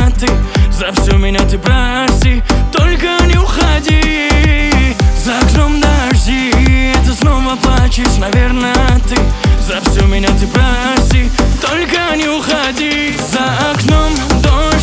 ты, за все меня ты прости, только не уходи. За окном дожди, ты снова плачешь, наверное, ты, за все меня ты прости, только не уходи. За окном дождь,